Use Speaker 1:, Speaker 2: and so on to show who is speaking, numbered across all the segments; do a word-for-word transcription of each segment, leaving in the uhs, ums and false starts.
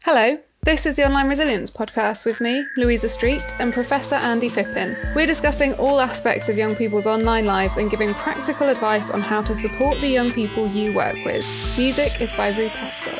Speaker 1: Hello, this is the Online Resilience Podcast with me, Louisa Street, and Professor Andy Fippin. We're discussing all aspects of young people's online lives and giving practical advice on how to support the young people you work with. Music is by Rue Prescott.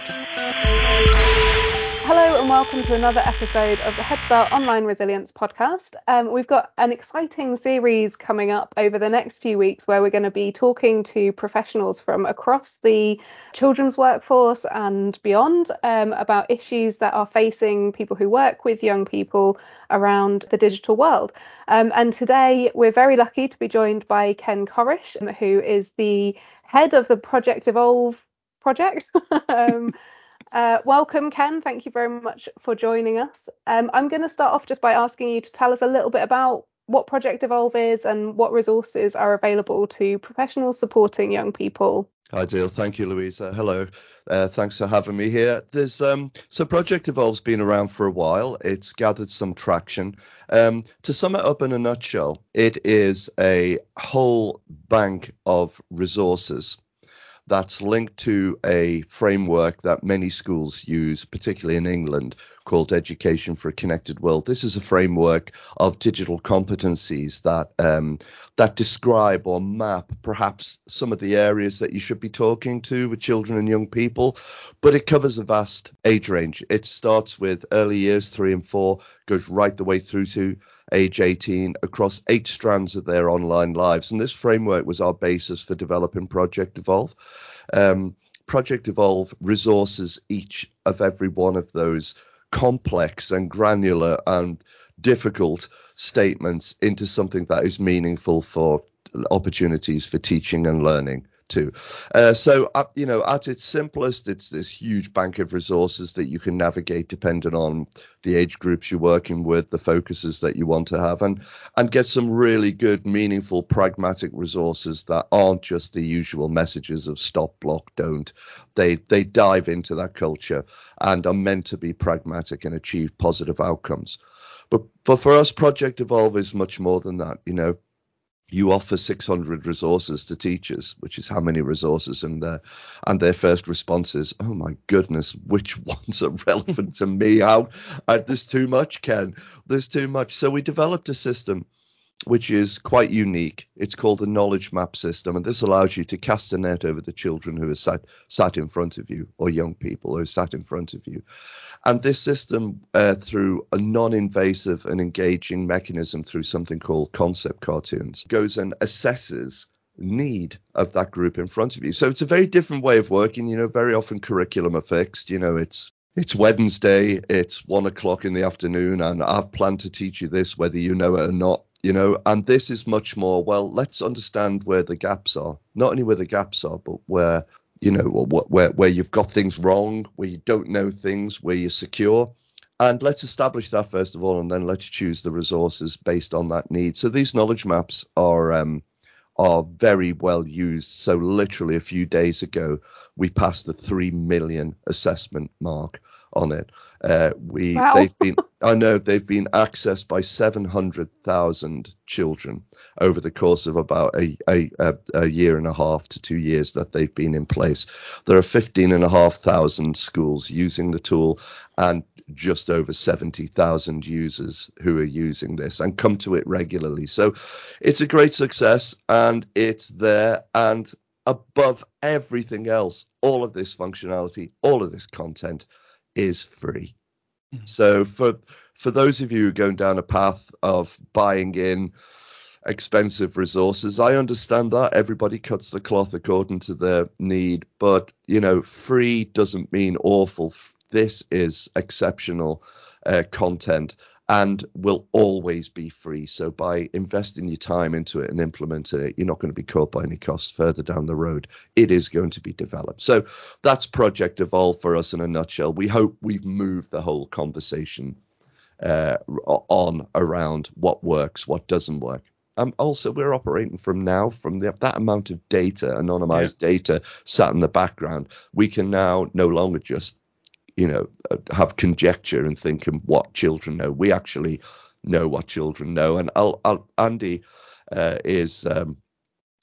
Speaker 1: Hello and welcome to another episode of the Head Start Online Resilience Podcast. Um, we've got an exciting series coming up over the next few weeks where we're going to be talking to professionals from across the children's workforce and beyond um, about issues that are facing people who work with young people around the digital world. Um, and today we're very lucky to be joined by Ken Corish, who is the head of the Project Evolve project. um, Uh, welcome, Ken. Thank you very much for joining us. Um, I'm going to start off just by asking you to tell us a little bit about what Project Evolve is and what resources are available to professionals supporting young people.
Speaker 2: Ideal. Thank you, Louisa. Hello. Uh, thanks for having me here. There's um, so Project Evolve's been around for a while. It's gathered some traction. Um, to sum it up in a nutshell, it is a whole bank of resources that's linked to a framework that many schools use, particularly in England, called Education for a Connected World. This is a framework of digital competencies that um, that describe or map perhaps some of the areas that you should be talking to with children and young people, but it covers a vast age range. It starts with early years, three and four, goes right the way through to age eighteen, across eight strands of their online lives. And this framework was our basis for developing Project Evolve. Um, Project Evolve resources each of every one of those complex and granular and difficult statements into something that is meaningful for opportunities for teaching and learning too. Uh, so, uh, you know, at its simplest, it's this huge bank of resources that you can navigate depending on the age groups you're working with, the focuses that you want to have, and and get some really good, meaningful, pragmatic resources that aren't just the usual messages of stop, block, don't. They they dive into that culture and are meant to be pragmatic and achieve positive outcomes. But, but for us, Project Evolve is much more than that, you know. You offer six hundred resources to teachers, which is how many resources, and their and their first response is, "Oh my goodness, which ones are relevant to me? How uh, there's too much, Ken. There's too much." So we developed a system which is quite unique. It's called the Knowledge Map system, and this allows you to cast a net over the children who are sat sat in front of you, or young people who are sat in front of you. And this system, uh, through a non-invasive and engaging mechanism through something called concept cartoons, goes and assesses need of that group in front of you. So it's a very different way of working. You know, very often curriculum are fixed. You know, it's it's Wednesday, it's one o'clock in the afternoon, and I've planned to teach you this, whether you know it or not. You know, and this is much more, well, let's understand where the gaps are, not only where the gaps are, but where, you know, where, where you've got things wrong, where you don't know things, where you're secure. And let's establish that first of all, and then let's choose the resources based on that need. So these knowledge maps are um, are very well used. So literally a few days ago, we passed the three million assessment mark on it. Uh, we
Speaker 1: Wow.
Speaker 2: they've been I know they've been accessed by seven hundred thousand children over the course of about a, a a year and a half to two years that they've been in place. There are fifteen and a half thousand schools using the tool, and just over seventy thousand users who are using this and come to it regularly. So it's a great success, and it's there. And above everything else, all of this functionality, all of this content is free. Mm-hmm. So for for those of you who are going down a path of buying in expensive resources, I understand that everybody cuts the cloth according to their need, but you know, free doesn't mean awful. This is exceptional uh, content and will always be free. So by investing your time into it and implementing it, you're not going to be caught by any costs further down the road. It is going to be developed. So that's Project Evolve for us in a nutshell. We hope we've moved the whole conversation uh, on around what works, what doesn't work. Um, also, we're operating from now from the, that amount of data, anonymized yeah. data sat in the background. We can now no longer just you know, have conjecture and thinking what children know. We actually know what children know. And I'll, I'll, Andy uh, is um,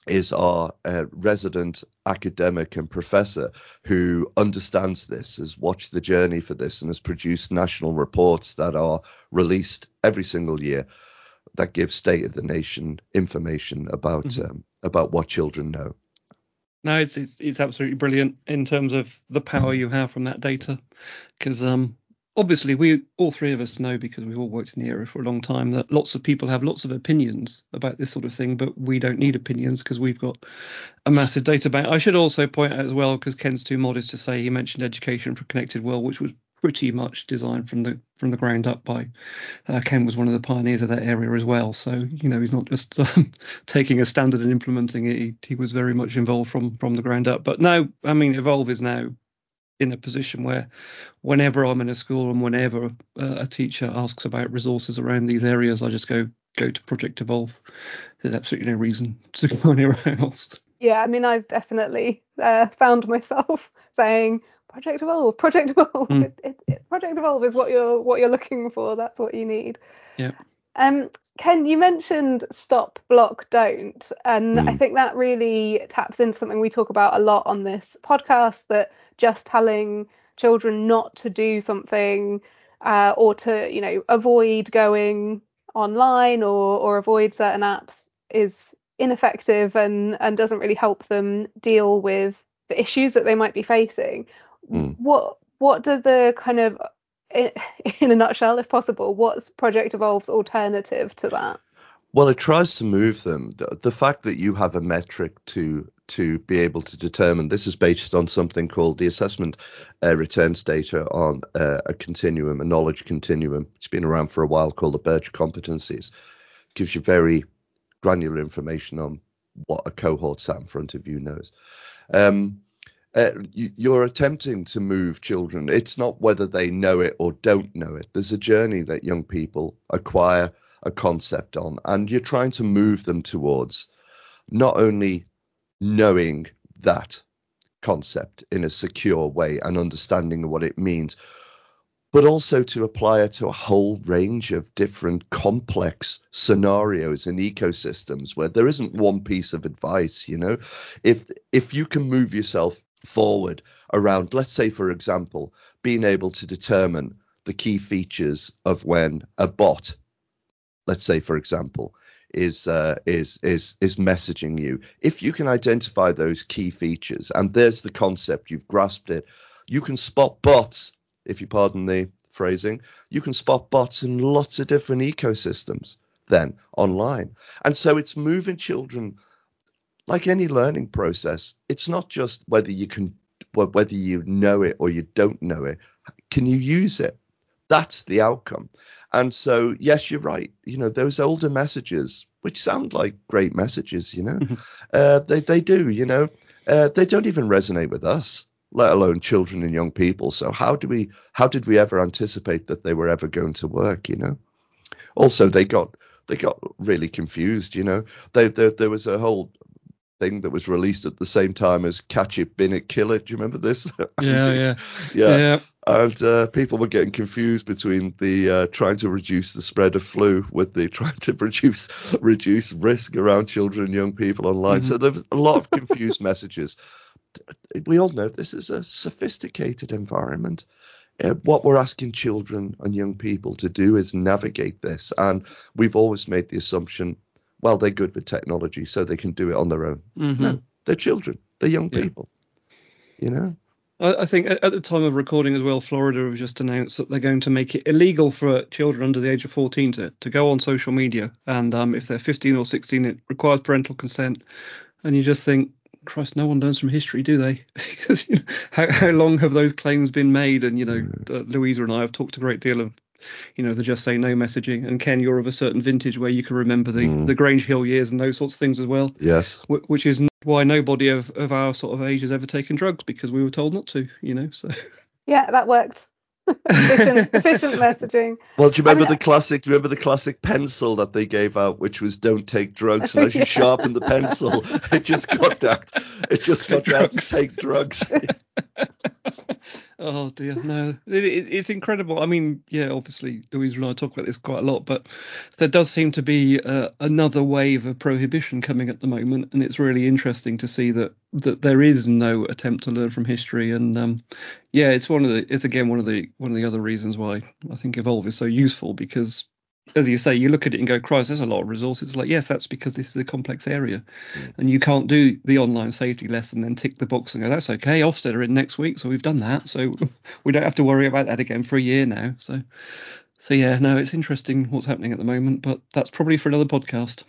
Speaker 2: is our uh, resident academic and professor who understands this, has watched the journey for this, and has produced national reports that are released every single year that give state of the nation information about mm-hmm. um, about what children know.
Speaker 3: No, it's, it's it's absolutely brilliant in terms of the power you have from that data, because um, obviously we all three of us know, because we've all worked in the area for a long time, that lots of people have lots of opinions about this sort of thing, but we don't need opinions because we've got a massive data bank. I should also point out as well, because Ken's too modest to say, he mentioned Education for a Connected World, which was pretty much designed from the from the ground up by uh, Ken. Was one of the pioneers of that area as well. So, you know, he's not just um, taking a standard and implementing it. He, he was very much involved from from the ground up. But now, I mean, Evolve is now in a position where whenever I'm in a school and whenever uh, a teacher asks about resources around these areas, I just go go to Project Evolve. There's absolutely no reason to go anywhere else.
Speaker 1: Yeah, I mean, I've definitely uh, found myself saying Project Evolve, Project Evolve. Mm. It, it, it, Project Evolve is what you're what you're looking for. That's what you need.
Speaker 3: Yeah.
Speaker 1: Um, Ken, you mentioned stop, block, don't, and mm. I think that really taps into something we talk about a lot on this podcast, that just telling children not to do something uh, or to, you know, avoid going online or or avoid certain apps is ineffective and and doesn't really help them deal with the issues that they might be facing. Mm. What what do the kind of, in, in a nutshell, if possible, what's Project Evolve's alternative to that?
Speaker 2: Well, it tries to move them. The, the fact that you have a metric to to be able to determine, this is based on something called the assessment uh, returns data on uh, a continuum, a knowledge continuum. It's been around for a while, called the Birch competencies. It gives you very granular information on what a cohort sat in front of you knows. Um, uh, you, you're attempting to move children. It's not whether they know it or don't know it. There's a journey that young people acquire a concept on, and you're trying to move them towards not only knowing that concept in a secure way and understanding what it means, but also to apply it to a whole range of different complex scenarios and ecosystems where there isn't one piece of advice. You know, if if you can move yourself forward around, let's say, for example, being able to determine the key features of when a bot, let's say, for example, is uh, is is is messaging you. If you can identify those key features, and there's the concept, you've grasped it, you can spot bots. If you pardon the phrasing, you can spot bots in lots of different ecosystems then online. And so it's moving children, like any learning process. It's not just whether you can, whether you know it or you don't know it. Can you use it? That's the outcome. And so, yes, you're right. You know, those older messages, which sound like great messages, you know, uh, they, they do, you know, uh, they don't even resonate with us, let alone children and young people. So how do we, how did we ever anticipate that they were ever going to work, you know? Also, they got, they got really confused, you know. They, there, there was a whole thing that was released at the same time as Catch It, Bin It, Kill It. Do you remember this?
Speaker 3: Yeah, yeah.
Speaker 2: Yeah.
Speaker 3: Yeah.
Speaker 2: And uh, people were getting confused between the uh, trying to reduce the spread of flu with the trying to reduce reduce risk around children and young people online. Mm-hmm. So there was a lot of confused messages. We all know this is a sophisticated environment. Uh, what we're asking children and young people to do is navigate this. And we've always made the assumption, well, they're good with technology, so they can do it on their own. Mm-hmm. No, they're children. They're young yeah. people, you know.
Speaker 3: I think at the time of recording as well, Florida have just announced that they're going to make it illegal for children under the age of fourteen to, to go on social media. And um, if they're fifteen or sixteen, it requires parental consent. And you just think, Christ, no one learns from history, do they? Because you know, how, how long have those claims been made? And, you know, uh, Louisa and I have talked a great deal of, you know, the Just Say No messaging. And Ken, you're of a certain vintage where you can remember the, mm. the Grange Hill years and those sorts of things as well.
Speaker 2: Yes.
Speaker 3: Wh- which is why nobody of, of our sort of age has ever taken drugs, because we were told not to, you know. So
Speaker 1: yeah, that worked. efficient, efficient messaging.
Speaker 2: Well, do you remember I mean, the classic? Do you remember the classic pencil that they gave out, which was "Don't take drugs"? And as you yeah. sharpen the pencil, it just got out. It just got out to take drugs.
Speaker 3: Oh dear, no, it, it, it's incredible. I mean, yeah, obviously Louise and I talk about this quite a lot, but there does seem to be uh, another wave of prohibition coming at the moment, and it's really interesting to see that that there is no attempt to learn from history. And um, yeah, it's one of the it's again one of the one of the other reasons why I think Evolve is so useful, because, as you say, you look at it and go, Christ, there's a lot of resources. Like, yes, that's because this is a complex area. Mm. And you can't do the online safety lesson, then tick the box and go, that's okay, Ofsted are in next week, so we've done that. So we don't have to worry about that again for a year now. So, so yeah, no, it's interesting what's happening at the moment, but that's probably for another podcast.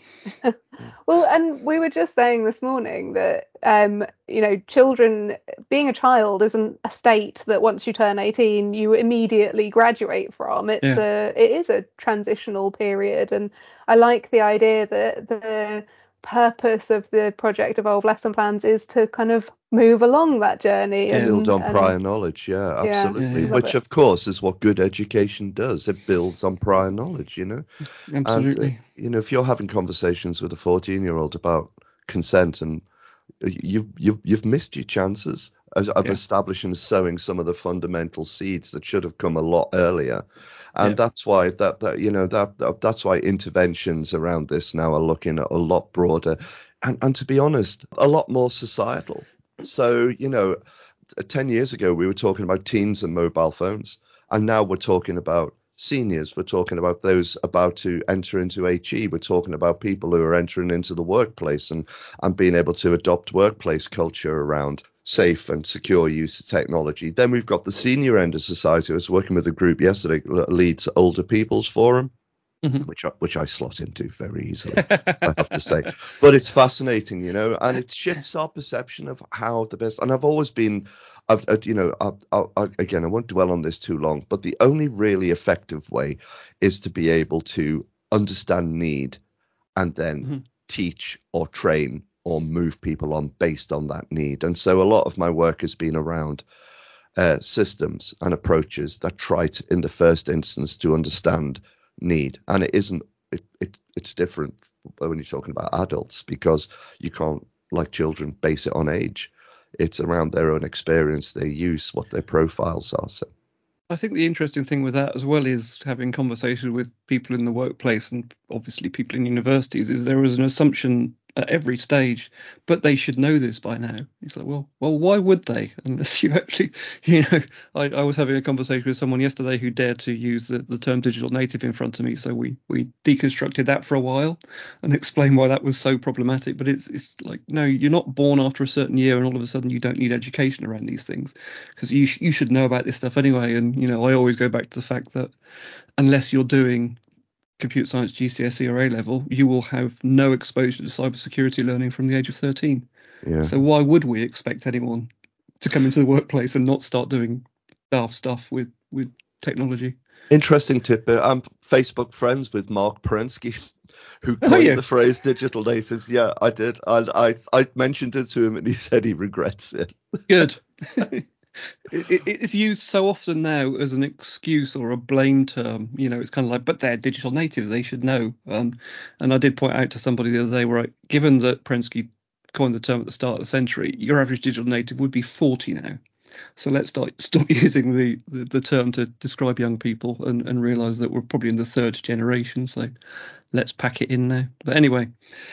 Speaker 1: Well, and we were just saying this morning that, um, you know, children, being a child isn't a state that once you turn eighteen, you immediately graduate from. It's yeah. a, it is a transitional period. And I like the idea that the purpose of the Project Evolve lesson plans is to kind of move along that journey and
Speaker 2: build on
Speaker 1: and,
Speaker 2: prior knowledge. Yeah, absolutely.
Speaker 1: Yeah,
Speaker 2: Which, of course, is what good education does. It builds on prior knowledge, you know.
Speaker 3: Absolutely.
Speaker 2: And, uh, you know, if you're having conversations with a fourteen-year-old about consent, and you've you've you've missed your chances of, of yeah. establishing and sowing some of the fundamental seeds that should have come a lot earlier. And yeah. that's why that, that you know that, that that's why interventions around this now are looking at a lot broader, and and to be honest, a lot more societal. So, you know, ten years ago we were talking about teens and mobile phones, and now we're talking about seniors. We're talking about those about to enter into H E. We're talking about people who are entering into the workplace and and being able to adopt workplace culture around safe and secure use of technology. Then we've got the senior end of society. I was working with a group yesterday, Leeds Older People's Forum, mm-hmm. which I, which I slot into very easily, I have to say. But it's fascinating, you know, and it shifts our perception of how the best. And I've always been, I've, you know, I, I, I, again, I won't dwell on this too long, but the only really effective way is to be able to understand need and then mm-hmm. teach or train or move people on based on that need. And so a lot of my work has been around uh, systems and approaches that try to, in the first instance, to understand need. And it isn't, it, it it's different when you're talking about adults, because you can't, like children, base it on age. It's around their own experience, their use, what their profiles are. So
Speaker 3: I think the interesting thing with that as well is having conversations with people in the workplace and obviously people in universities, is there is an assumption at every stage, but they should know this by now. It's like, well, well, why would they? Unless you actually, you know, I, I was having a conversation with someone yesterday who dared to use the, the term digital native in front of me. So we we deconstructed that for a while and explained why that was so problematic. But it's it's like, no, you're not born after a certain year and all of a sudden you don't need education around these things, because you sh- you should know about this stuff anyway. And you know, I always go back to the fact that unless you're doing computer science G C S E or A level, you will have no exposure to cybersecurity learning from the age of thirteen. Yeah. So why would we expect anyone to come into the workplace and not start doing daft stuff with with technology?
Speaker 2: Interesting tidbit. I'm Facebook friends with Mark Perensky, who coined oh, yeah. the phrase digital natives. Yeah, I did. I, I I mentioned it to him and he said he regrets it.
Speaker 3: Good. It, it, it's used so often now as an excuse or a blame term. You know, it's kind of like, but they're digital natives, they should know. Um, and I did point out to somebody the other day, where I, given that Prensky coined the term at the start of the century, your average digital native would be forty now. So let's start stop using the, the, the term to describe young people and, and realise that we're probably in the third generation. So let's pack it in now. But anyway,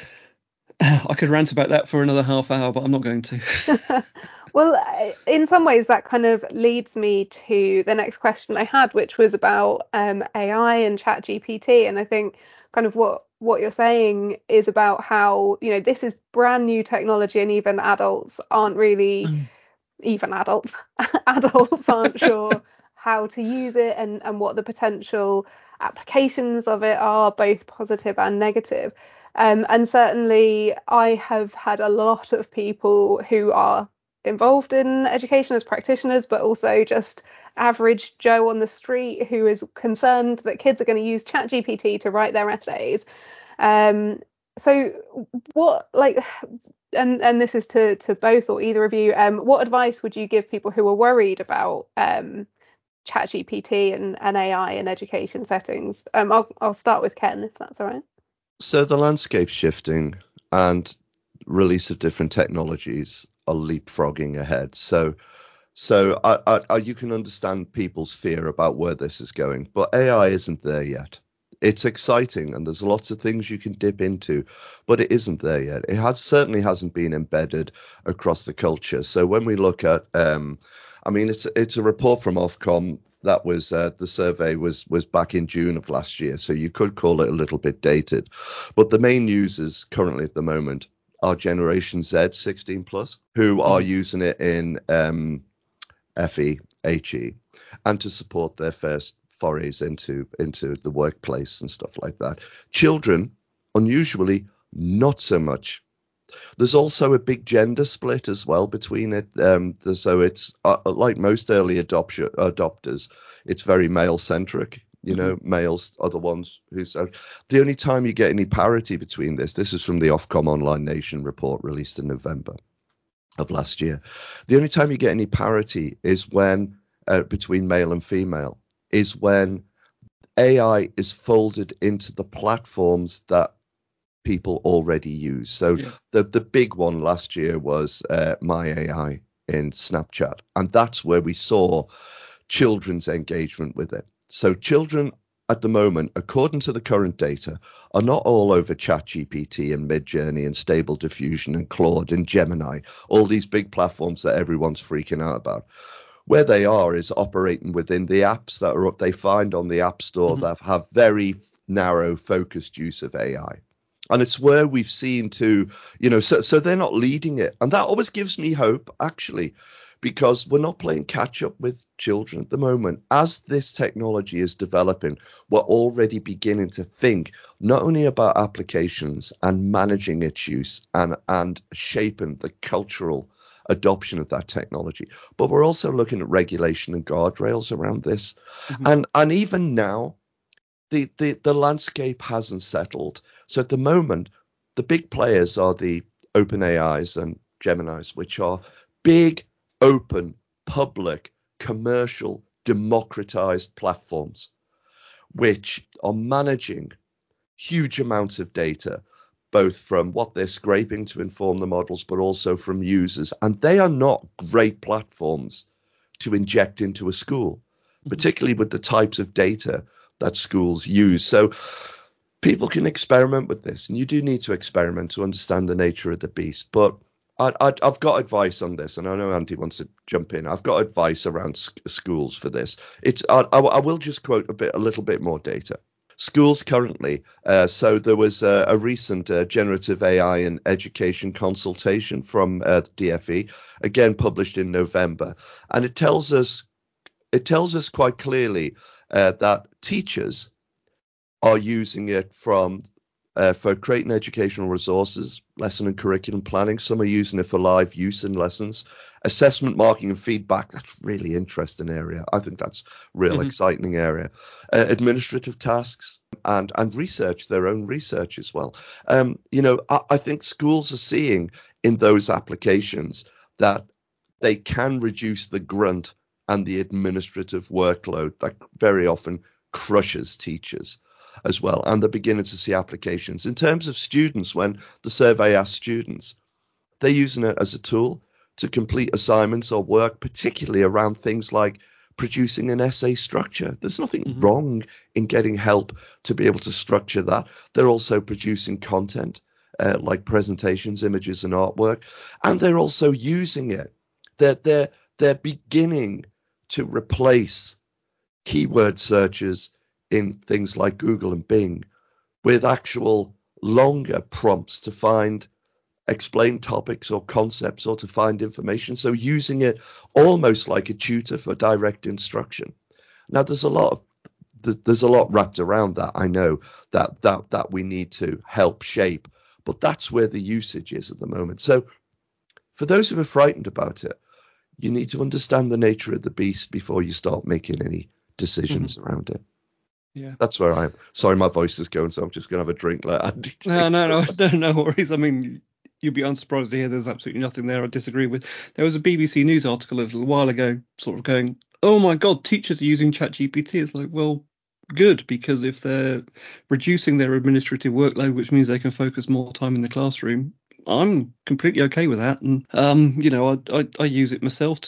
Speaker 3: I could rant about that for another half hour, but I'm not going to.
Speaker 1: Well, in some ways, that kind of leads me to the next question I had, which was about um, A I and Chat G P T. And I think kind of what what you're saying is about how, you know, this is brand new technology, and even adults aren't really, mm. even adults, adults aren't sure how to use it and, and what the potential applications of it are, both positive and negative. Um, and certainly I have had a lot of people who are involved in education as practitioners, but also just average Joe on the street who is concerned that kids are going to use Chat G P T to write their essays. Um, so what, like, and, and this is to, to both or either of you, um, what advice would you give people who are worried about um, Chat G P T and, and A I in education settings? Um, I'll, I'll start with Ken, if that's all right.
Speaker 2: So the landscape's shifting and release of different technologies are leapfrogging ahead. So So I, I, I, you can understand people's fear about where this is going, but A I isn't there yet. It's exciting and there's lots of things you can dip into, but it isn't there yet. It has certainly hasn't been embedded across the culture. So when we look at, um, I mean, it's it's a report from Ofcom that was uh, the survey was was back in June of last year, so you could call it a little bit dated. But the main users currently at the moment are Generation Z, sixteen plus, who are mm. using it in um, F E, H E, and to support their first forays into into the workplace and stuff like that. Children, unusually, not so much. There's also a big gender split as well between it. Um, so it's uh, like most early adoption adopters, it's very male centric. You know, mm-hmm. males are the ones who. So the only time you get any parity between this, this is from the Ofcom Online Nation report released in November of last year. The only time you get any parity is when uh, between male and female is when A I is folded into the platforms that people already use. So yeah. the the big one last year was uh, My A I in Snapchat, and that's where we saw children's engagement with it. So children at the moment, according to the current data, are not all over ChatGPT and Midjourney and Stable Diffusion and Claude and Gemini, all these big platforms that everyone's freaking out about. Where they are is operating within the apps that are they find on the App Store mm-hmm. that have very narrow, focused use of A I. And it's where we've seen to, you know, so so they're not leading it. And that always gives me hope, actually, because we're not playing catch up with children at the moment. As this technology is developing, we're already beginning to think not only about applications and managing its use and, and shaping the cultural adoption of that technology, but we're also looking at regulation and guardrails around this. Mm-hmm. And and even now, the, the, the landscape hasn't settled. So at the moment, the big players are the OpenAIs and Geminis, which are big, open, public, commercial, democratized platforms, which are managing huge amounts of data, both from what they're scraping to inform the models, but also from users. And they are not great platforms to inject into a school, mm-hmm. particularly with the types of data that schools use. So people can experiment with this, and you do need to experiment to understand the nature of the beast. But I, I, I've got advice on this, and I know Andy wants to jump in. I've got advice around sc- schools for this. It's I, I, I will just quote a bit, a little bit more data. Schools currently, uh, so there was a, a recent uh, generative A I in education consultation from uh, the D F E, again published in November, and it tells us it tells us quite clearly uh, that teachers are using it from uh, for creating educational resources, lesson and curriculum planning. Some are using it for live use in lessons, assessment, marking and feedback. That's really interesting area. I think that's real mm-hmm. exciting area. Uh, administrative tasks and and research, their own research as well. Um, you know, I, I think schools are seeing in those applications that they can reduce the grunt and the administrative workload that very often crushes teachers as well. And they're beginning to see applications. In terms of students, when the survey asked students, they're using it as a tool to complete assignments or work, particularly around things like producing an essay structure. There's nothing mm-hmm. wrong in getting help to be able to structure that. They're also producing content uh, like presentations, images and artwork. And they're also using it. They're, they're, they're beginning to replace keyword searches in things like Google and Bing with actual longer prompts to find explain topics or concepts or to find information. So using it almost like a tutor for direct instruction. Now there's a lot of there's a lot wrapped around that. I know that that that we need to help shape, but that's where the usage is at the moment. So for those who are frightened about it, you need to understand the nature of the beast before you start making any decisions mm-hmm. around it.
Speaker 3: Yeah,
Speaker 2: that's where I am. Sorry, my voice is going, so I'm just gonna have a drink. Like Andy.
Speaker 3: No, no, no, no, no worries. I mean, you'd be unsurprised to hear there's absolutely nothing there I disagree with. There was a B B C News article a little while ago, sort of going, "Oh my God, teachers are using ChatGPT." It's like, well, good, because if they're reducing their administrative workload, which means they can focus more time in the classroom, I'm completely okay with that. And um, you know, I, I I use it myself to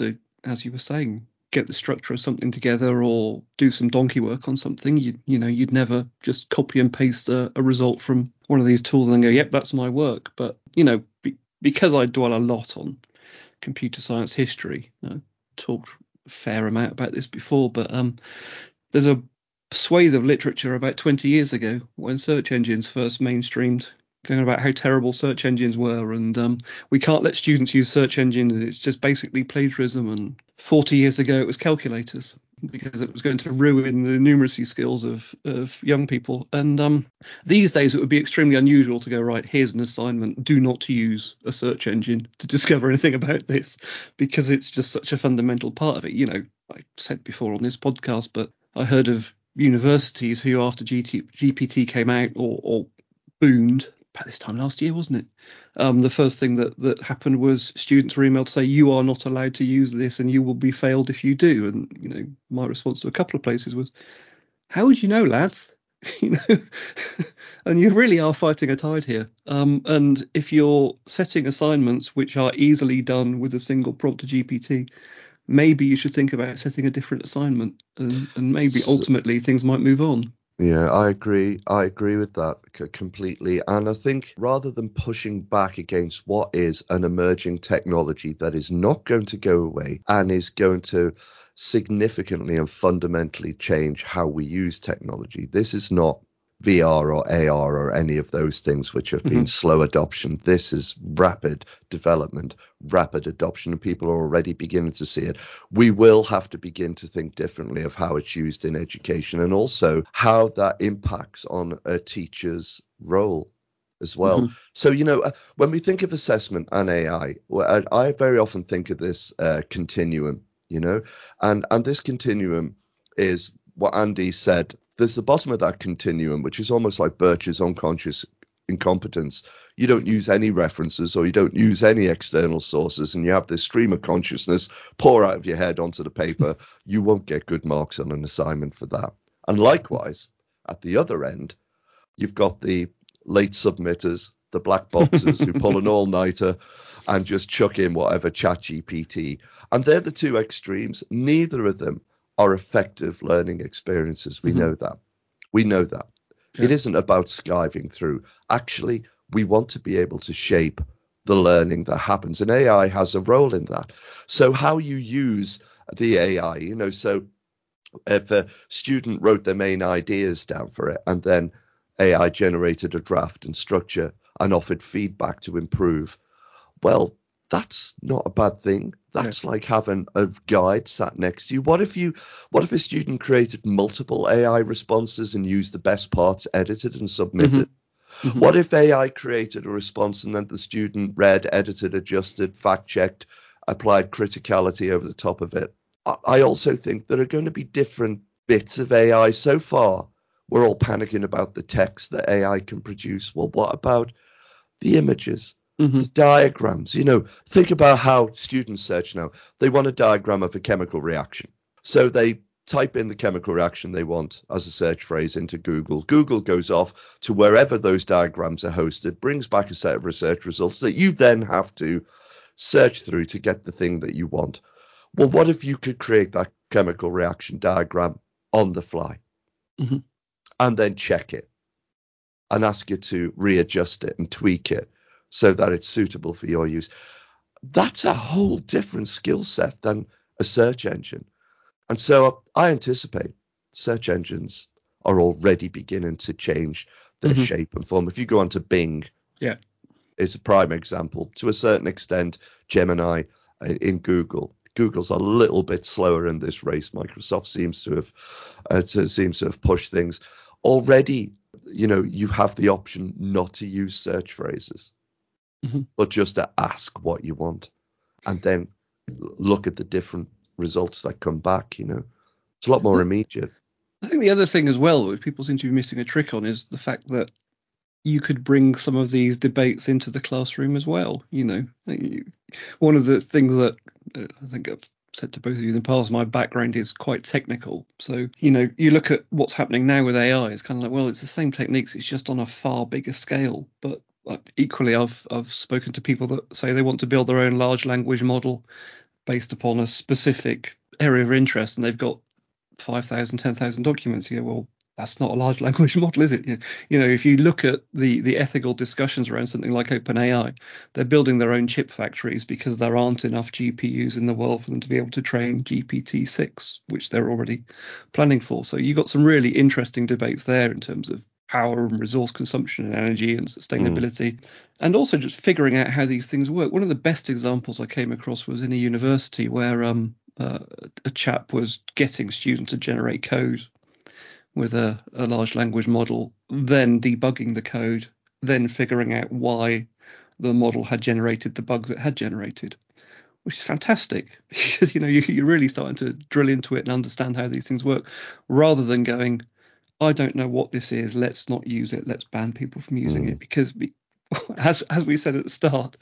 Speaker 3: as you were saying, get the structure of something together or do some donkey work on something, you you know, you'd never just copy and paste a, a result from one of these tools and then go, yep, that's my work. But, you know, be, because I dwell a lot on computer science history, you know, talked a fair amount about this before, but um, there's a swathe of literature about twenty years ago when search engines first mainstreamed, going about how terrible search engines were, and um, we can't let students use search engines, it's just basically plagiarism. And forty years ago it was calculators, because it was going to ruin the numeracy skills of, of young people. And um, these days it would be extremely unusual to go, right, here's an assignment, do not use a search engine to discover anything about this, because it's just such a fundamental part of it. You know, I said before on this podcast, but I heard of universities who, after G P T came out, or, or boomed, about this time last year, wasn't it? Um, the first thing that, that happened was students were emailed to say, you are not allowed to use this and you will be failed if you do. And, you know, my response to a couple of places was, how would you know, lads? you know, and you really are fighting a tide here. Um, and if you're setting assignments which are easily done with a single prompt to G P T, maybe you should think about setting a different assignment, and, and maybe
Speaker 2: So,
Speaker 3: ultimately things might move on.
Speaker 2: yeah, I agree. I agree with that c- completely. And I think rather than pushing back against what is an emerging technology that is not going to go away and is going to significantly and fundamentally change how we use technology, this is not V R or A R or any of those things which have been
Speaker 3: Mm-hmm.
Speaker 2: slow adoption. This is rapid development, rapid adoption, and people are already beginning to see it. We will have to begin to think differently of how it's used in education, and also how that impacts on a teacher's role as well.
Speaker 3: Mm-hmm.
Speaker 2: So, you know, uh, when we think of assessment and A I, well, I, I very often think of this uh, continuum, you know, and, and this continuum is what Andy said. There's the bottom of that continuum, which is almost like Birch's unconscious incompetence. You don't use any references or you don't use any external sources, and you have this stream of consciousness pour out of your head onto the paper. You won't get good marks on an assignment for that. And likewise, at the other end, you've got the late submitters, the black boxes who pull an all-nighter and just chuck in whatever chat G P T. And they're the two extremes. Neither of them are effective learning experiences. We mm-hmm. know that. We know that. Yeah. It isn't about skiving through. Actually, we want to be able to shape the learning that happens, and A I has a role in that. So how you use the A I, you know, so if a student wrote their main ideas down for it and then A I generated a draft and structure and offered feedback to improve, well, that's not a bad thing. That's yeah. like having a guide sat next to you. What if you, what if a student created multiple A I responses and used the best parts, edited and submitted? Mm-hmm. Mm-hmm. What if A I created a response and then the student read, edited, adjusted, fact-checked, applied criticality over the top of it? I also think there are going to be different bits of A I. So far, we're all panicking about the text that A I can produce. Well, what about the images? Mm-hmm. The diagrams? You know, think about how students search now. They want a diagram of a chemical reaction. So they type in the chemical reaction they want as a search phrase into Google. Google goes off to wherever those diagrams are hosted, brings back a set of research results that you then have to search through to get the thing that you want. Well, what if you could create that chemical reaction diagram on the fly mm-hmm. and then check it and ask you to readjust it and tweak it so that it's suitable for your use? That's a whole different skill set than a search engine. And so I anticipate search engines are already beginning to change their mm-hmm. shape and form. If you go onto Bing,
Speaker 3: yeah, it's
Speaker 2: a prime example. To a certain extent, Gemini in Google. Google's a little bit slower in this race. Microsoft seems to have uh, seems to have pushed things already. You know, you have the option not to use search phrases, mm-hmm. but just to ask what you want, and then look at the different results that come back. You know, it's a lot more immediate.
Speaker 3: I think the other thing as well, which people seem to be missing a trick on, is the fact that you could bring some of these debates into the classroom as well. You know, one of the things that uh, I think I've said to both of you in the past, my background is quite technical. So, you know, you look at what's happening now with A I, it's kind of like, well, it's the same techniques, it's just on a far bigger scale. But uh, equally, I've I've spoken to people that say they want to build their own large language model based upon a specific area of interest, and they've got five thousand, ten thousand documents. You go, well, that's not a large language model, is it? You, you know, if you look at the the ethical discussions around something like OpenAI, they're building their own chip factories because there aren't enough G P Us in the world for them to be able to train G P T six, which they're already planning for. So you've got some really interesting debates there in terms of power and resource consumption and energy and sustainability, mm. and also just figuring out how these things work. One of the best examples I came across was in a university where um, uh, a chap was getting students to generate code with a, a large language model, then debugging the code, then figuring out why the model had generated the bugs it had generated, which is fantastic because, you know, you, you're really starting to drill into it and understand how these things work, rather than going, I don't know what this is, let's not use it, let's ban people from using mm. it, because we, as as we said at the start,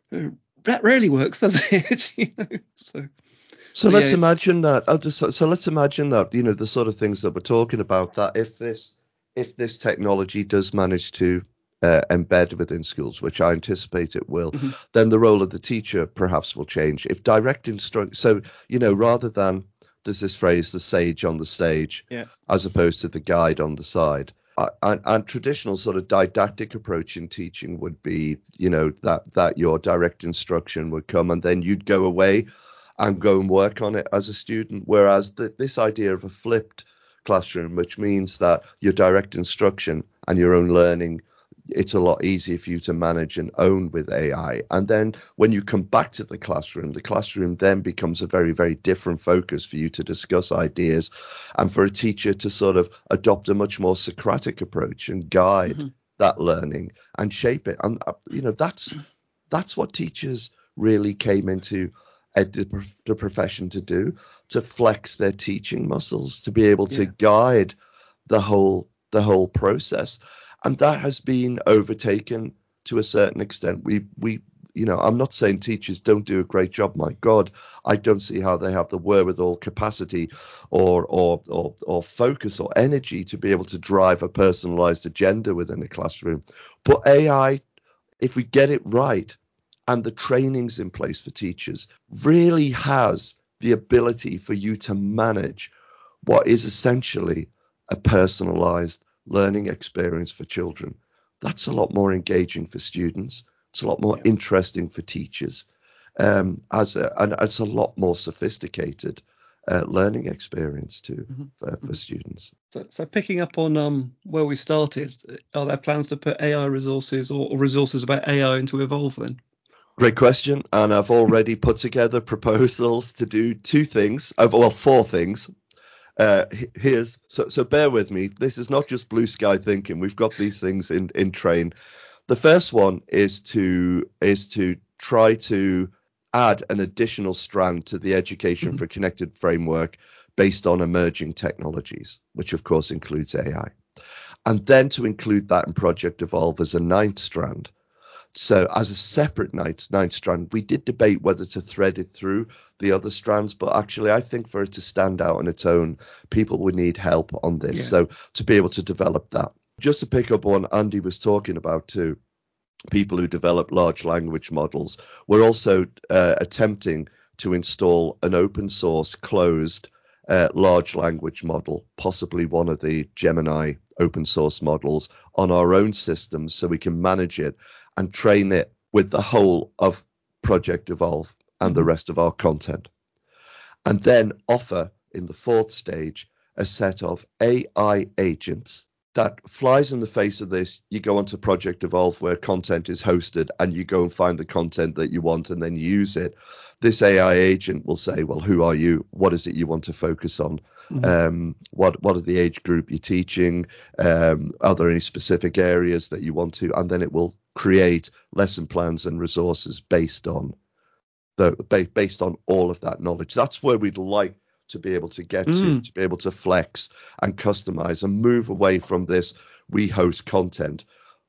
Speaker 3: that rarely works, does it? you know, so.
Speaker 2: So let's yeah, imagine that. I'll just, so let's imagine that, you know, the sort of things that we're talking about, that if this if this technology does manage to uh, embed within schools, which I anticipate it will, mm-hmm. then the role of the teacher perhaps will change. If direct instruction, so, you know, rather than there's this phrase, the sage on the stage,
Speaker 3: yeah.
Speaker 2: as opposed to the guide on the side. And, and traditional sort of didactic approach in teaching would be, you know, that that your direct instruction would come and then you'd go away and go and work on it as a student. Whereas the, this idea of a flipped classroom, which means that your direct instruction and your own learning, it's a lot easier for you to manage and own with A I. And then when you come back to the classroom, the classroom then becomes a very, very different focus for you to discuss ideas and for a teacher to sort of adopt a much more Socratic approach and guide mm-hmm. that learning and shape it. And, you know, that's that's what teachers really came into the, the profession to do, to flex their teaching muscles, to be able to yeah. guide the whole the whole process. And that has been overtaken to a certain extent. We, we, you know, I'm not saying teachers don't do a great job. My God, I don't see how they have the wherewithal, capacity, or or or, or focus or energy to be able to drive a personalized agenda within a classroom. But A I, if we get it right, and the trainings in place for teachers, really has the ability for you to manage what is essentially a personalized learning experience for children. That's a lot more engaging for students. It's a lot more yeah. interesting for teachers, um, as a, and it's a lot more sophisticated uh, learning experience too mm-hmm. for, for mm-hmm. students.
Speaker 3: So, so picking up on um, where we started, are there plans to put A I resources or, or resources about A I into Evolve then?
Speaker 2: Great question, and I've already put together proposals to do two things, well, four things. Uh, here's so so bear with me. This is not just blue sky thinking. We've got these things in in train. The first one is to is to try to add an additional strand to the Education mm-hmm. for Connected framework based on emerging technologies, which of course includes A I, and then to include that in Project Evolve as a ninth strand. So as a separate ninth, ninth strand, we did debate whether to thread it through the other strands, but actually I think for it to stand out on its own, people would need help on this. Yeah. So to be able to develop that. Just to pick up on Andy was talking about too, people who develop large language models, we're also uh, attempting to install an open source closed uh, large language model, possibly one of the Gemini open source models, on our own systems so we can manage it and train it with the whole of Project Evolve and the rest of our content. And then offer in the fourth stage a set of A I agents that flies in the face of this. You go onto Project Evolve where content is hosted and you go and find the content that you want and then use it. This A I agent will say, well, who are you? What is it you want to focus on? Mm-hmm. Um, what what are the age group you're teaching? Um, are there any specific areas that you want to? And then it will create lesson plans and resources based on the based on all of that knowledge. That's where we'd like to be able to get mm. to, to be able to flex and customize and move away from this we host content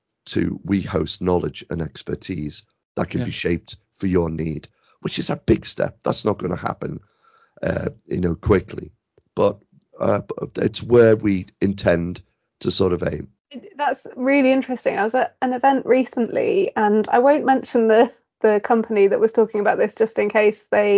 Speaker 2: to we host knowledge and expertise that can yeah. be shaped for your need, which is a big step. That's not going to happen, uh, you know, quickly, but uh, it's where we intend to sort of aim.
Speaker 1: That's really interesting. I was at an event recently, and I won't mention the the company that was talking about this just in case they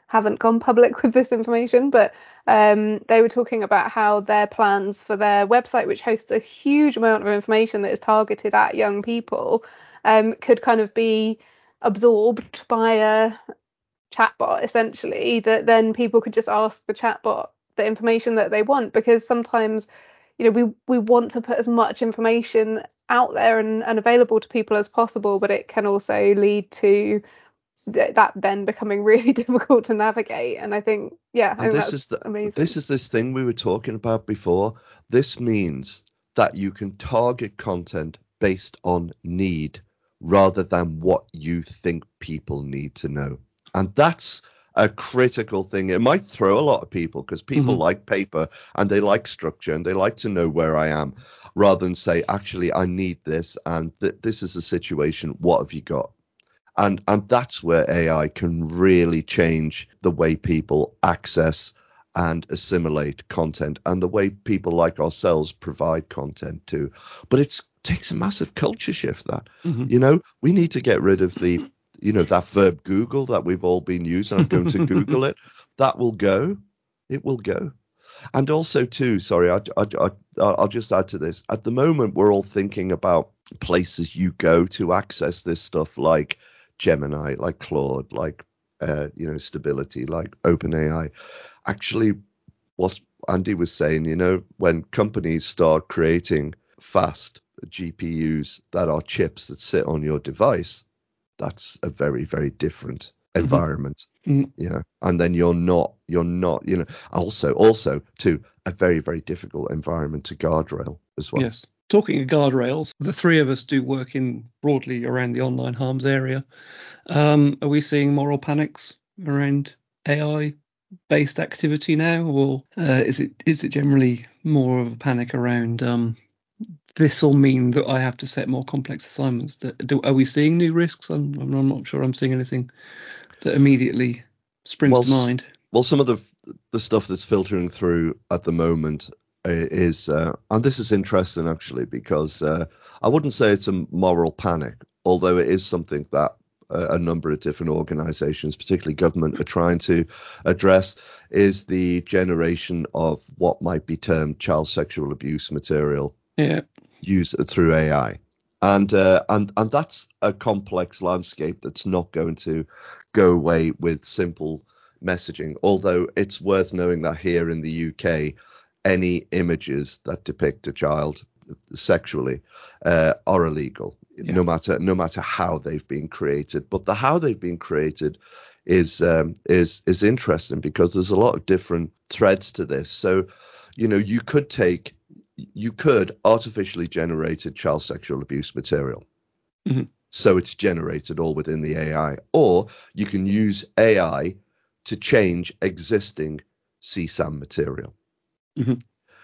Speaker 1: haven't gone public with this information, but um, they were talking about how their plans for their website, which hosts a huge amount of information that is targeted at young people, um, could kind of be absorbed by a chatbot, essentially, that then people could just ask the chatbot the information that they want, because sometimes, you know, we we want to put as much information out there and, and available to people as possible, but it can also lead to that then becoming really difficult to navigate. And I think, yeah, I
Speaker 2: And
Speaker 1: think
Speaker 2: this
Speaker 1: that's
Speaker 2: is the
Speaker 1: amazing.
Speaker 2: this is this thing we were talking about before. This means that you can target content based on need rather than what you think people need to know. And that's a critical thing. It might throw a lot of people, because people
Speaker 3: Mm-hmm.
Speaker 2: like paper and they like structure and they like to know where I am, rather than say, actually, I need this and th- this is the situation. What have you got? And and that's where A I can really change the way people access and assimilate content, and the way people like ourselves provide content too. But it takes a massive culture shift. That
Speaker 3: Mm-hmm.
Speaker 2: you know, we need to get rid of the, you know, that verb Google that we've all been using. I'm going to Google it. That will go. It will go. And also too, sorry, I, I, I, I'll just add to this. At the moment, we're all thinking about places you go to access this stuff, like Gemini, like Claude, like uh, you know, Stability, like OpenAI. Actually, what Andy was saying, you know, when companies start creating fast G P Us that are chips that sit on your device, that's a very, very different environment.
Speaker 3: Mm-hmm.
Speaker 2: Yeah. And then you're not, you're not, you know, also, also too, a very, very difficult environment to guardrail as well.
Speaker 3: Yes. Talking of guardrails, the three of us do work in broadly around the online harms area. Um, are we seeing moral panics around A I-based activity now, or uh, is it is it generally more of a panic around um, this will mean that I have to set more complex assignments? Do, do, are we seeing new risks? I'm, I'm not sure I'm seeing anything that immediately springs
Speaker 2: Well,
Speaker 3: to mind.
Speaker 2: Well, some of the the stuff that's filtering through at the moment is, uh, and this is interesting actually, because uh, I wouldn't say it's a moral panic, although it is something that a, a number of different organisations, particularly government, are trying to address, is the generation of what might be termed child sexual abuse material
Speaker 3: Yeah.
Speaker 2: used through A I. And uh, and and that's a complex landscape that's not going to go away with simple messaging. Although it's worth knowing that here in the U K, any images that depict a child sexually uh, are illegal,
Speaker 3: Yeah.
Speaker 2: no matter no matter how they've been created. But the how they've been created is um, is is interesting, because there's a lot of different threads to this. So, you know, you could take you could artificially generated child sexual abuse material.
Speaker 3: Mm-hmm.
Speaker 2: So it's generated all within the A I, or you can use A I to change existing C SAM material.
Speaker 3: Mm-hmm.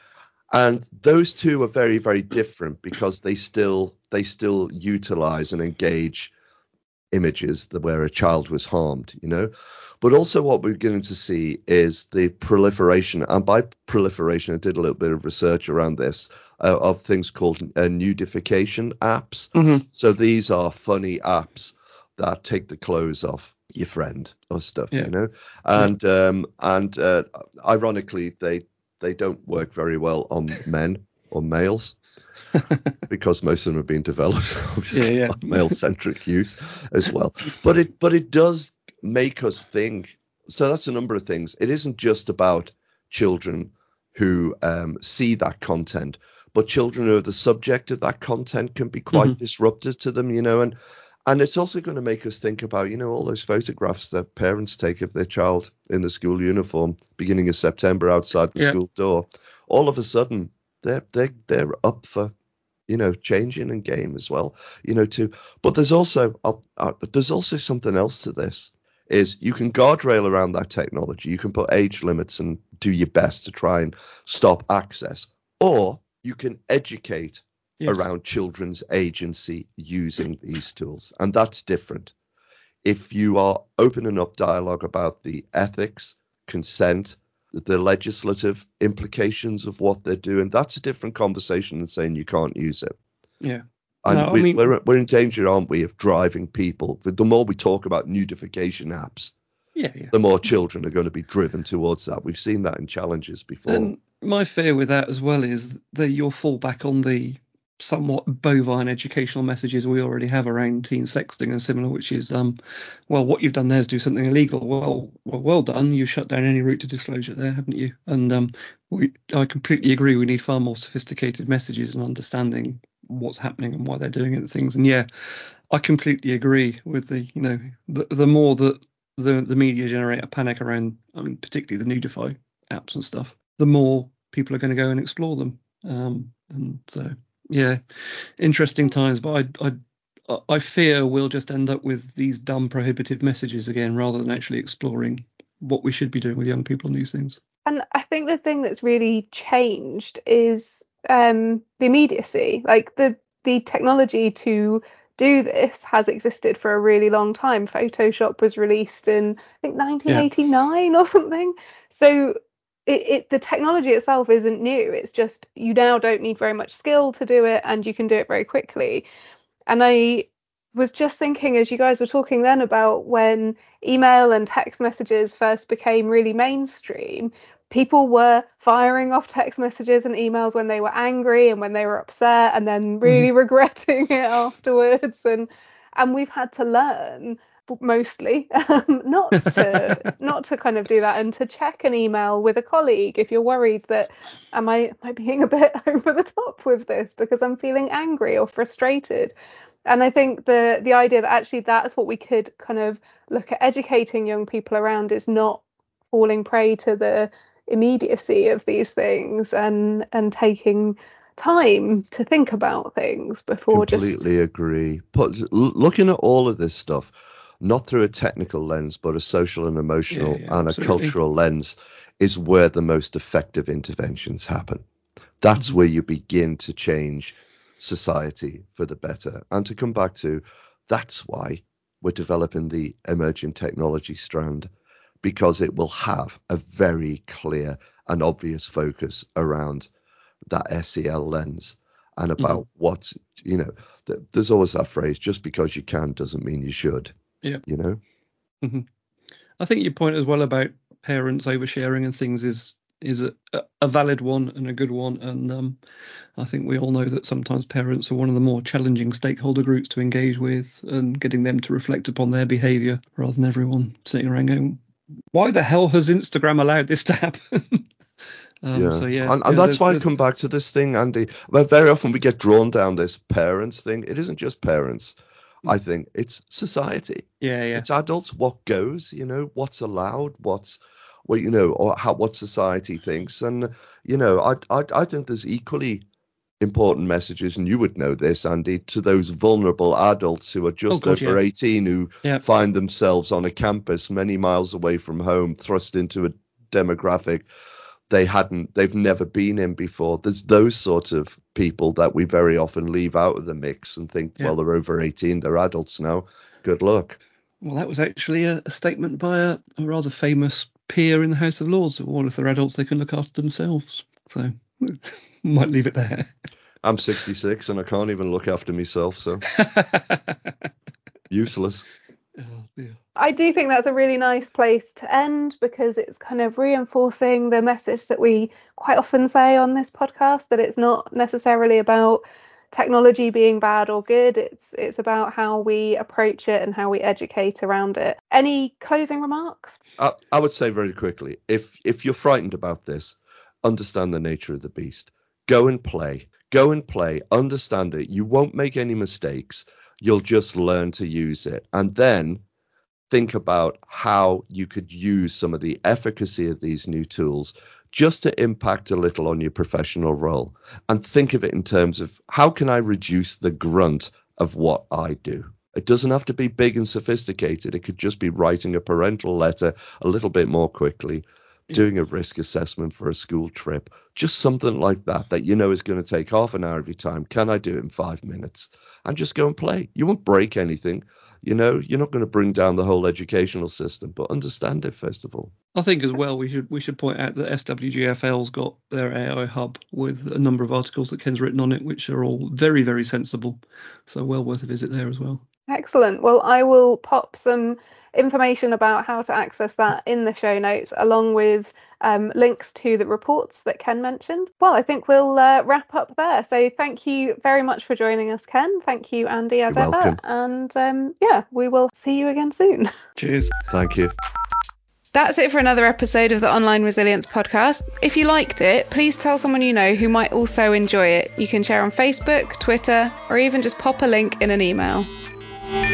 Speaker 2: And those two are very, very different, because they still they still utilize and engage images that where a child was harmed, you know. But also what we're going to see is the proliferation, and by proliferation I did a little bit of research around this, uh, of things called uh, nudification apps.
Speaker 3: Mm-hmm.
Speaker 2: So these are funny apps that take the clothes off your friend or stuff,
Speaker 3: Yeah.
Speaker 2: you know. And yeah. um and uh, ironically they they don't work very well on men or males, because most of them have been developed obviously
Speaker 3: yeah, yeah.
Speaker 2: on male-centric use as well. But it but it does make us think. So that's a number of things. It isn't just about children who um, see that content, but children who are the subject of that content can be quite mm-hmm. disruptive to them, you know. And and it's also going to make us think about, you know, all those photographs that parents take of their child in the school uniform beginning of September outside the yeah. school door. All of a sudden, they're they're they're up for, you know, changing in game as well, you know, too. But there's also uh, uh, there's also something else to this, is you can guardrail around that technology. You can put age limits and do your best to try and stop access, or you can educate yes. around children's agency using these tools. And that's different. If you are opening up dialogue about the ethics, consent, the legislative implications of what they're doing, that's a different conversation than saying you can't use it.
Speaker 3: Yeah.
Speaker 2: And
Speaker 3: no,
Speaker 2: we,
Speaker 3: I mean,
Speaker 2: we're, we're in danger, aren't we, of driving people. The more we talk about nudification apps,
Speaker 3: Yeah, yeah.
Speaker 2: the more children are going to be driven towards that. We've seen that in challenges before.
Speaker 3: And my fear with that as well is that you'll fall back on the somewhat bovine educational messages we already have around teen sexting and similar, which is, um, well, what you've done there is do something illegal. Well, well, well done. You shut down any route to disclosure there, haven't you? And um, we, I completely agree. We need far more sophisticated messages and understanding what's happening and why they're doing it and things. And yeah, I completely agree with the, you know, the, the more that the, the media generate a panic around, I mean, particularly the Nudify apps and stuff, the more people are going to go and explore them. Um, and so, yeah, interesting times. But I, I, I fear we'll just end up with these dumb prohibitive messages again, rather than actually exploring what we should be doing with young people on these things.
Speaker 1: And I think the thing that's really changed is um, the immediacy. Like the the technology to do this has existed for a really long time. Photoshop was released in I think nineteen eighty-nine yeah. or something. So it, it the technology itself isn't new. It's just you now don't need very much skill to do it, and you can do it very quickly. And I was just thinking as you guys were talking then about when email and text messages first became really mainstream, people were firing off text messages and emails when they were angry and when they were upset, and then really mm-hmm. regretting it afterwards. And and we've had to learn mostly um, not to not to kind of do that, and to check an email with a colleague if you're worried that am I am I being a bit over the top with this because I'm feeling angry or frustrated. And I think the the idea that actually that's what we could kind of look at educating young people around is not falling prey to the immediacy of these things, and and taking time to think about things before
Speaker 2: completely
Speaker 1: just
Speaker 2: completely agree. Put, looking at all of this stuff not through a technical lens but a social and emotional
Speaker 3: yeah, yeah,
Speaker 2: and
Speaker 3: absolutely.
Speaker 2: a cultural lens is where the most effective interventions happen. That's mm-hmm. where you begin to change society for the better. And to come back to, that's why we're developing the emerging technology strand, because it will have a very clear and obvious focus around that S E L lens and about mm-hmm. what, you know, th- there's always that phrase, just because you can doesn't mean you should.
Speaker 3: Yeah.
Speaker 2: You know?
Speaker 3: Mm-hmm. I think your point as well about parents oversharing and things is is a, a valid one and a good one. And um, I think we all know that sometimes parents are one of the more challenging stakeholder groups to engage with, and getting them to reflect upon their behaviour rather than everyone sitting around going, why the hell has Instagram allowed this to happen? um,
Speaker 2: yeah.
Speaker 3: So, yeah.
Speaker 2: And, and
Speaker 3: yeah,
Speaker 2: that's why I come back to this thing, Andy. Well, very often we get drawn down this parents thing. It isn't just parents. I think it's society.
Speaker 3: Yeah, yeah.
Speaker 2: It's adults. What goes, you know, what's allowed, what's, well, you know, or how what society thinks. And, you know, I, I, I think there's equally important messages, and you would know this, Andy, to those vulnerable adults who are just oh, God, over yeah. eighteen, who yeah. find themselves on a campus many miles away from home, thrust into a demographic they hadn't, they've never been in before. There's those sort of people that we very often leave out of the mix and think, yeah. well, they're over eighteen, they're adults now. Good luck.
Speaker 3: Well, that was actually a, a statement by a, a rather famous peer in the House of Lords. Well, if they're adults, they can look after themselves. So might leave it there.
Speaker 2: I'm sixty-six and I can't even look after myself, so useless.
Speaker 3: Oh, dear.
Speaker 1: I do think that's a really nice place to end, because it's kind of reinforcing the message that we quite often say on this podcast, that it's not necessarily about technology being bad or good. It's it's about how we approach it and how we educate around it. Any closing remarks?
Speaker 2: I, I would say very quickly, if if you're frightened about this, understand the nature of the beast. Go and play. Go and play. Understand it. You won't make any mistakes. You'll just learn to use it. And then think about how you could use some of the efficacy of these new tools just to impact a little on your professional role. And think of it in terms of, how can I reduce the grunt of what I do? It doesn't have to be big and sophisticated. It could just be writing a parental letter a little bit more quickly, doing a risk assessment for a school trip, just something like that, that you know is going to take half an hour of your time. Can I do it in five minutes? And just go and play. You won't break anything. You know, you're not going to bring down the whole educational system, but understand it first of all.
Speaker 3: I think as well we should we should point out that S W G F L's got their A I hub with a number of articles that Ken's written on it, which are all very, very sensible. So well worth a visit there as well.
Speaker 1: Excellent. Well, I will pop some information about how to access that in the show notes, along with um, links to the reports that Ken mentioned. Well, I think we'll uh, wrap up there. So thank you very much for joining us, Ken. Thank you, Andy, as
Speaker 2: You're
Speaker 1: ever.
Speaker 2: welcome.
Speaker 1: And um, yeah, we will see you again soon.
Speaker 3: Cheers.
Speaker 2: Thank you.
Speaker 1: That's it for another episode of the Online Resilience Podcast. If you liked it, please tell someone you know who might also enjoy it. You can share on Facebook, Twitter, or even just pop a link in an email.